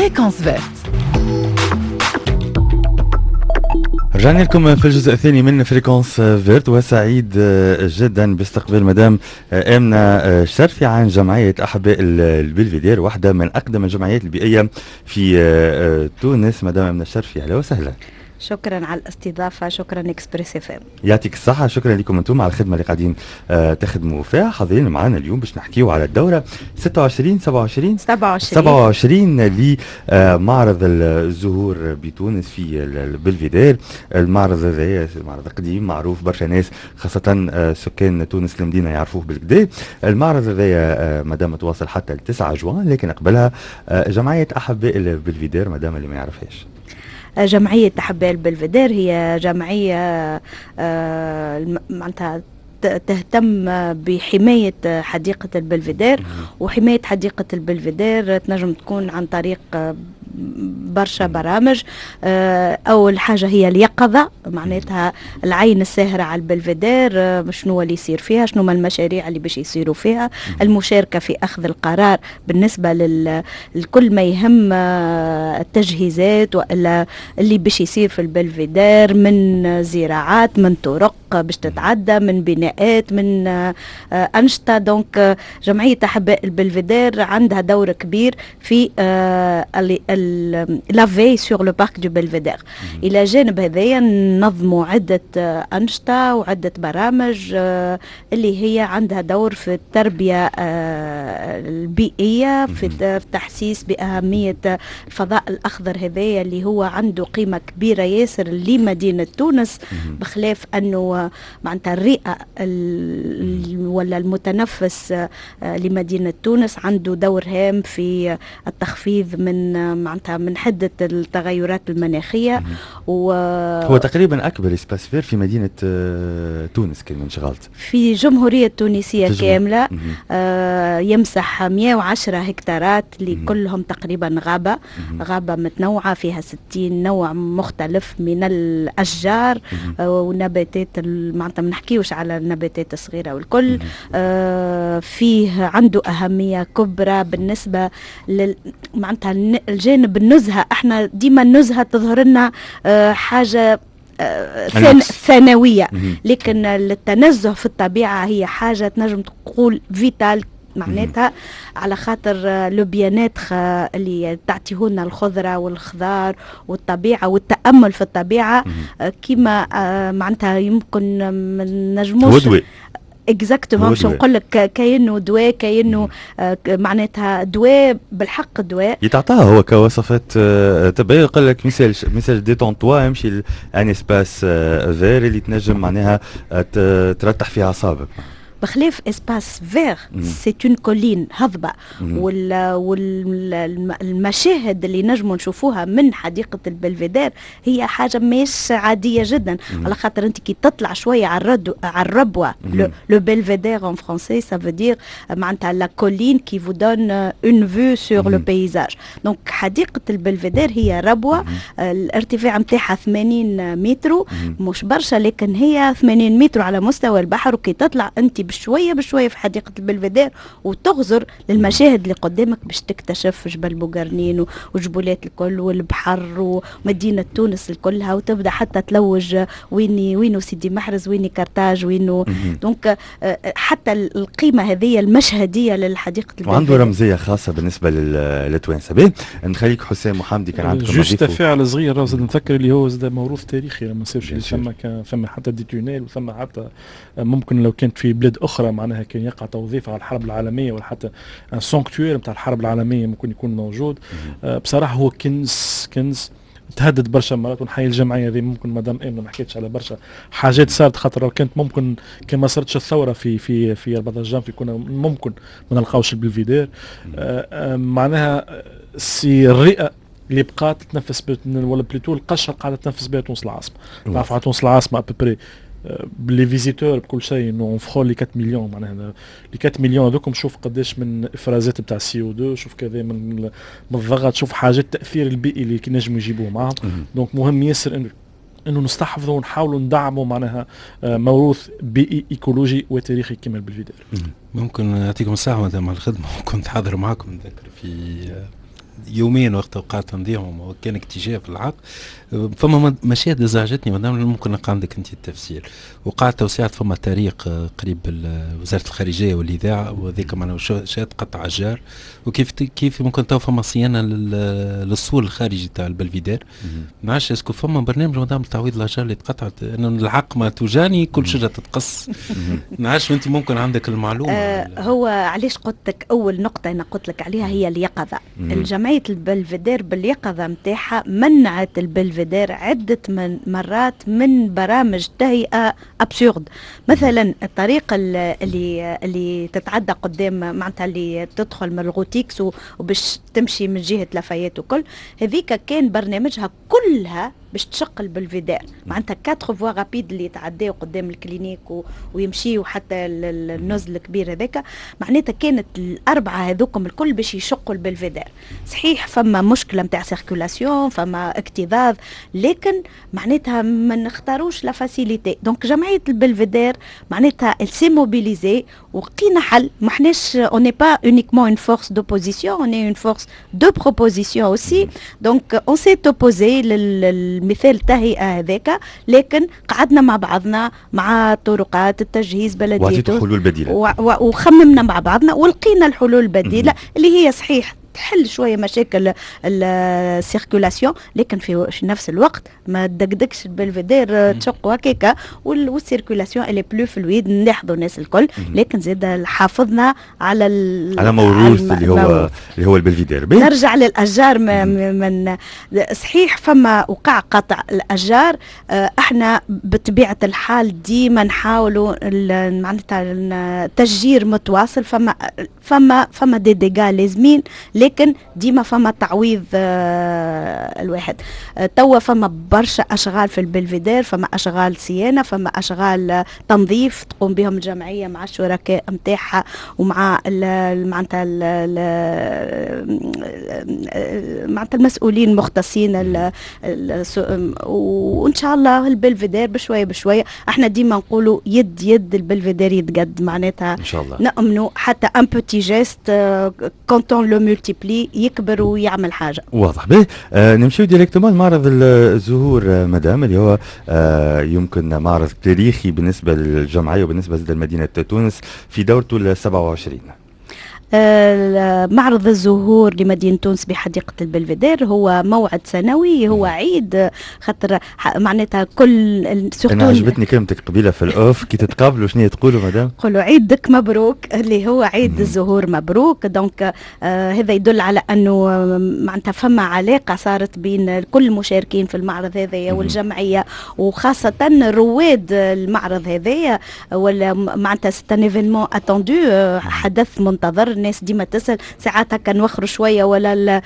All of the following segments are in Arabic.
Fréquence verte. رجعنا لكم في الجزء الثاني من فريكونس فيرت، وسعيد جدا باستقبال مدام آمنة الشرفي عن جمعية أحباء البلفيدير، واحدة من أقدم الجمعيات البيئية في تونس. مدام آمنة الشرفي، أهلا وسهلا. شكرا على الاستضافة، شكرا اكسبريس اف ام. يعطيك الصحة، شكرا لكم انتم على الخدمة اللي قاعدين تخدموا فيها. حاضرين معنا اليوم باش نحكيو على الدورة 27 لمعرض الزهور بتونس في البلفيدير. المعرض هذا معرض قديم معروف، برشا ناس خاصة سكان تونس المدينة يعرفوه بالكدا. المعرض هذا مدام تواصل حتى 9 جوان، لكن قبلها جمعية أحباء البلفيدير. مدام اللي ما يعرفهاش، جمعية أحباء البلفيدير هي جمعية معناتها تهتم بحماية حديقة البلفيدير، وحماية حديقة البلفيدير تنجم تكون عن طريق برشا برامج. أول حاجة هي اليقظة، معناتها العين الساهرة على البلفيدير، شنو اللي يصير فيها، شنو ما المشاريع اللي باش يصيروا فيها، المشاركة في أخذ القرار بالنسبة لكل ما يهم التجهيزات وإلا اللي باش يصير في البلفيدير، من زراعات، من طرق باش تتعدى، من بناءات، من أنشطة. دونك جمعية أحباء البلفيدير عندها دور كبير في لا في سور لو بارك دو بلفيدير. إلى جانب هذايا ننظموا عدة أنشطة وعدة برامج اللي هي عندها دور في التربية البيئية، في تحسيس بأهمية الفضاء الأخضر هذايا اللي هو عنده قيمة كبيرة ياسر لمدينة تونس، بخلاف أنه معناتها الرئة ولا المتنفس لمدينة تونس عنده دور هام في التخفيض من معناتها من حدة التغيرات المناخية. هو تقريبا أكبر اسباس فير في مدينة تونس كما انشغلت في جمهورية تونسية كاملة. يمسح 110 هكتارات اللي كلهم تقريبا غابة متنوعة فيها 60 نوع مختلف من الأشجار ونباتات. معناتها ما نحكيوش على النباتات الصغيرة والكل. فيه عنده أهمية كبرى بالنسبة معناتها الجانب النزهة. احنا ديما النزهة تظهر لنا حاجة ثانوية، لكن التنزه في الطبيعة هي حاجة تنجم تقول فيتال، معناتها على خاطر لو بياناتخ اللي تعطيهولنا الخضرة والخضار والطبيعة والتأمل في الطبيعة كيما معناتها يمكن من نجموش اكزاكتومون باش نقول لك كاينه دواء، كاينه معناتها دواء بالحق دواء يتعطاها هو كوصفات طبيه. يقول لك مثال ديتونتوا يمشي ان اسباس فير اللي تنجم معناها ترتح فيها اعصابك، بخلاف اسباس فير سي اون كولين هضبه. والمشاهد اللي نجموا نشوفوها من حديقه البلفيدير هي حاجه مش عاديه جدا، على خاطر انت كي تطلع شويه على الربوه. لو بلفيدير ان فرونسي سا فو دير معناتها لا كولين كي فو دون اون فيو سور لو بيزاج. دونك حديقه البلفيدير هي ربوه، الارتفاع نتاعها 80 متر، مش برشا لكن هي 80 متر على مستوى البحر. وكي تطلع انت بشوية في حديقة البلفيدير وتغزر للمشاهد اللي قدامك باش تكتشف جبل بوغرنين وجبولات الكل والبحر ومدينة تونس الكلها، وتبدأ حتى تلوج وينو سيدي محرز، ويني كرتاج، وينو. دونك حتى القيمة هذه المشهدية للحديقة البلفيدير وعنده رمزية خاصة بالنسبة للتوانسة. نخليك حسام محمدي، كان عندكم جوست فعل صغير راه نذكر اللي هو زاد موروث تاريخي، ما نساوش ثم حتى دي تونيل، وثم حتى ممكن لو كانت في بلاد اخرى معناها كان يقع توظيف على الحرب العالميه، ولا حتى سانكتوير نتاع الحرب العالميه ممكن يكون موجود. بصراحه هو كنز تهدد برشا مرات. ونحيي الجمعيه هذه. ممكن مدام امنه ما حكيتش على برشا حاجات صارت، خاطر كانت ممكن كان ما صارتش الثوره في 14 جانفي كنا ممكن ما نلقاوش البلفيدير. معناها سي الرئه اللي بقات تنفس ولا بليتو القشه قاعده تنفس بها تونس العاصمه. تعرفوا تونس العاصمه ابري بلي فيزيتور بكل شيء انه نفخوا لي 4 مليون. معناها لي 4 مليون هذوكم شوف قداش من افرازات نتاع CO2، شوف كذا من الضغط، شوف حاجات التاثير البيئي اللي نجموا يجيبوه معهم. دونك مهم ياسر انه نستحفظوا ونحاولوا ندعموا معناها موروث بيئي ايكولوجي وتاريخي كما البلفيدير. ممكن نعطيكم الساعه مدام على الخدمه كنت حاضر معكم نذكر في يومين وقت وقعت نضيعهم وكان اكتشاف الحق. فما مشاهد ازعجتني مدام ممكن نلقى عندك انت التفسير. وقعت توسعت فما طريق قريب وزاره الخارجيه والاذاعه وذيك معنا شات قطع عجار وكيف ممكن تو فما صيانه للسور الخارجي تاع البلفيدير. ما عرفتش اسكو فما برنامج مدام تعويض العجار اللي تقطعت انه الحق ما توجاني كل شجره تتقص. ما عرفتش انت ممكن عندك المعلومه. هو علاش قلت لك اول نقطه انا قلت لك عليها هي اليقظه. الجمعيه البلفيدير باليقظه نتاعها منعت البلفيدير عدة مرات من برامج تهيئة أبسورد. مثلا الطريقة اللي تتعدى قدام معناتها اللي تدخل من الغوتيكس وباش تمشي من جهة لافايت وكل هذيك كان برنامجها كلها باش تشقل بالفيدير معناتها 4 فوا رابيد اللي يتعداو قدام الكلينيك ويمشيوا حتى النزل الكبير هذاك معناتها كانت الأربعة هذوكم الكل باش يشقوا بالفيدير. صحيح فما مشكلة متاع سيركولاسيون فما اكتظاظ لكن معناتها ما نختاروش لا فاسيليتي. دونك جمعية البلفيدير معناتها سي موبيليزي وقينا حل. ما حناش اون ني با اونيكمون اون فورس دوبوزيسيون اون اون فورس دو بروبوزيسيون اوسي. دونك اون سي توبوزي المثال تهيئة هذاك لكن قعدنا مع بعضنا مع طرقات التجهيز بلدية وعطيتوا حلول بديلة وخممنا مع بعضنا ولقينا الحلول البديلة اللي هي صحيح تحل شويه مشاكل السيركولاسيون لكن في نفس الوقت ما تدقدقش بالفيدير تشق هكاكا والسيركولاسيون اللي بلو فلويد نلاحظوا الناس الكل لكن زاد حافظنا على على موروث اللي هو البلفيدير. نرجع للاشجار من صحيح فما وقع قطع الاشجار. احنا بطبيعه الحال ديما نحاولوا معناتها تشجير متواصل. فما دي ديغا لازمين لكن ديما فما تعويض الواحد. توا فما برشا اشغال في البلفيدير فما اشغال صيانه فما اشغال تنظيف تقوم بهم الجمعيه مع الشركاء نتاعها ومع معناتها المسؤولين المختصين وان شاء الله البلفيدير بشويه بشويه. احنا ديما نقولوا يد البلفيدير يتقد معناتها ان شاء الله نأمنوا حتى ان بوتي جيست كونتون لو مولتيبلي يكبر ويعمل حاجه. واضح به. نمشيو ديريكتومون لمعرض الزهور مدام اللي هو يمكن معرض تاريخي بالنسبه للجمعيه وبالنسبه لمدينه تونس في دورته ال 27. معرض الزهور لمدينة تونس بحديقة البلفيدير هو موعد سنوي هو عيد خاطر معناتها كل أنا عجبتني كلمتك قبيلة في الأوف كي تتقابلوا شنو تقولوا مدام؟ قولوا عيدك مبروك اللي هو عيد الزهور مبروك. دونك هذا يدل على أنه معناتها فما علاقة صارت بين كل المشاركين في المعرض هذايا والجمعية وخاصة رواد المعرض هذايا ولا معناتها ستان ايفينمون اتوندو حدث منتظر. الناس ديما تسال ساعات هكا نوخروا شويه ولا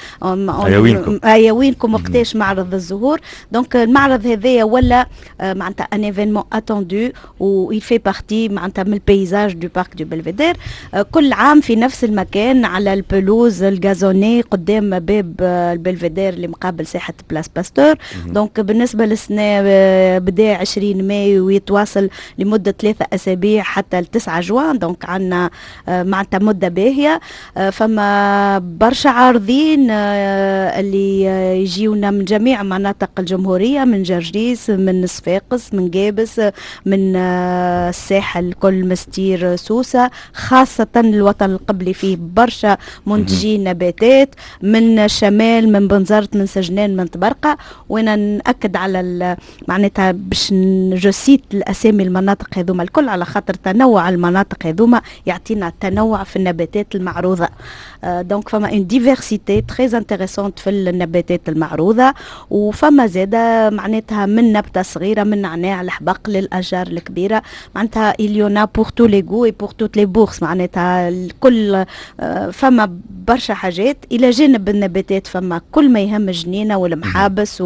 وينكم وقتاش معرض الزهور. دونك المعرض هذايا ولا معناتها ان ايفينمون اتوندو و il fait partie معناتها من البيزاج دو بارك دو بلفيدير. كل عام في نفس المكان على البلوز الغازوني قدام باب البلفيدير اللي مقابل ساحه بلاس باستور. دونك بالنسبه للسنه بدا 20 مايو ويتواصل لمده 3 أسابيع حتى 9 جوان. دونك عندنا معناتها مده باهيه. فما برشا عارضين اللي يجيونا من جميع مناطق الجمهورية من جرجيس من صفاقس من جابس من الساحل كل مستير سوسة خاصة الوطن القبلي فيه برشا منتجين نباتات من الشمال من بنزرت من سجنان من طبرقة. وانا نأكد على معناتها باش نجسيت الأسامي المناطق هذوما الكل على خاطر تنوع المناطق هذوما يعطينا تنوع في النباتات المعروضة. دونك فما اون ديفيرسيتي تري انتريسونت في النباتات المعروضة وفما زادة معناتها من نبتة صغيرة من نعناع الحبق للأشجار الكبيرة معناتها إليونا بور تو لي غو بور توت لي بورس معناتها الكل. فما برشا حاجات إلى جانب النباتات فما كل ما يهم الجنينة والمحابس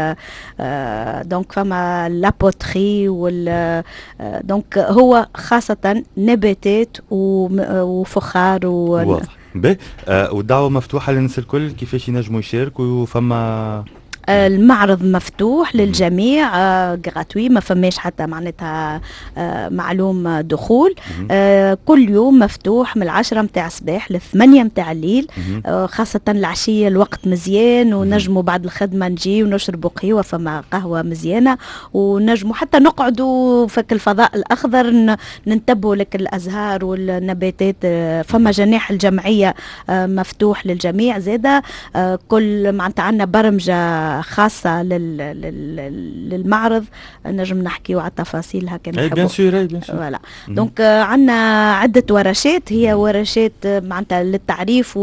دونك فما لابوتري دونك هو خاصة نباتات وفخار والدعوة مفتوحة للناس الكل كيفاش ينجموا يشاركوا وفما المعرض مفتوح للجميع غراتوي، ما فماش حتى معناتها معلوم دخول. كل يوم مفتوح من 10 متاع الصباح ل8 متاع الليل. خاصة العشية الوقت مزيان، ونجموا بعد الخدمة نجي ونشربوا قهوة، فما قهوة مزيانة، ونجموا حتى نقعدوا في الفضاء الأخضر ننتبهوا لك الأزهار والنباتات. فما جناح الجمعية مفتوح للجميع زادة. كل معناتها عندنا برمجة خاصة للمعرض، نجم نحكيو على تفاصيلها كان نحبوا. بيان سور فوالا. دونك عندنا عدة ورشات، هي ورشات معناتها للتعريف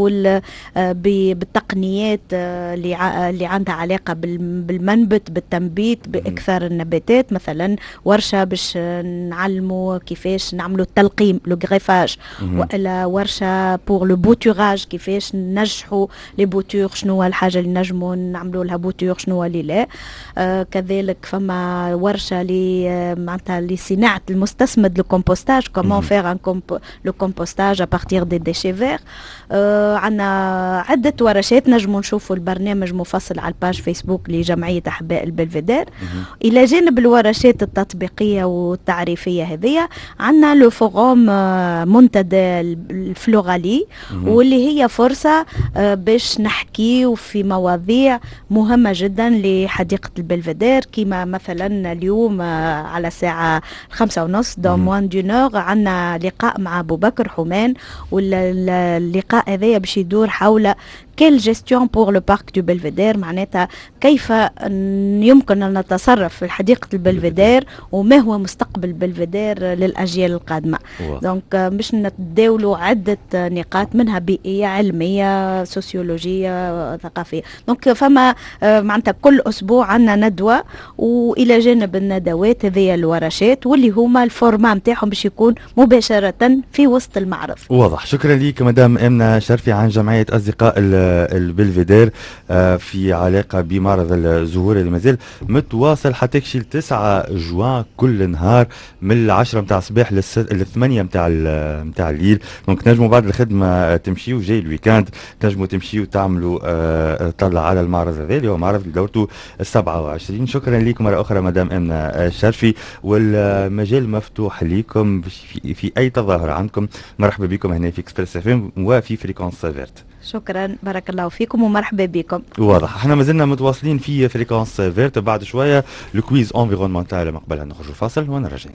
بالتقنيات اللي عندها علاقة بالمنبت، بالتنبيت، بإكثار النباتات. مثلا ورشة باش نعلموا كيفاش نعملوا التلقيم لو غريفاج، وإلا ورشة بور لو بوتوراج كيفاش ننجحوا لي بوتور، شنو الحاجة اللي نجموا نعملوا لها بوتور، شنو اللي لا. كذلك فما ورشة معناتها لصناعة المستسمد، لو كومبوستاج، كومون فير لو كومبوستاج ا بارتير دي ديشي فير. عندنا عدة ورشات، نجموا نشوفوا البرنامج مفصل على الباج فيسبوك لجمعية أحباء البلفيدير. إلى جانب الورشات التطبيقية والتعريفية هذه، عندنا لو فوروم منتدى الفلورالي، واللي هي فرصة باش نحكي في مواضيع مهمة جدا لحديقة البلفيدير، كما مثلا اليوم على الساعة 5:30 دون موان دون اور عندنا لقاء مع أبو بكر حمان، واللقاء هذا باش يدور حول كيل جيستيون بور لو بارك دو بلفيدير، معناتها كيف يمكن أن نتصرف في حديقة البلفيدير، وما هو مستقبل بلفيدير للأجيال القادمة. دونك باش نتداولوا عدة نقاط، منها بيئية، علمية، سوسيولوجية، ثقافية. دونك فما معناتها كل أسبوع عندنا ندوة، وإلى جانب الندوات هذه الورشات، واللي هما الفورما نتاعهم باش يكون مباشرة في وسط المعرض. واضح. شكرا لك مدام آمنة شرفي عن جمعية أصدقاء البلفيدير في علاقة بمعرض الزهور اللي مازال متواصل حتى يكشي 9 جوان كل نهار من 10 متاع الصباح ل 8 متاع الليل. دونك نجموا بعد الخدمة تمشيوا، جاي الويكاند تنجموا تمشيوا تعملوا طلع على المعرض هذا اللي هو معرض دورته 27. شكرا لكم مرة أخرى مدام آمنة شرفي، والمجال مفتوح لكم في أي تظاهرة عندكم. مرحبا بكم هنا في اكسبريس اف ام وفي فريكونس فيرت. شكرا، بارك الله فيكم ومرحبا بكم. واضح. احنا مازلنا متواصلين في فريكونس فيرت. بعد شويه الكويز انفيرونمونتال، مقبل نخرجوا فاصل ونرجع.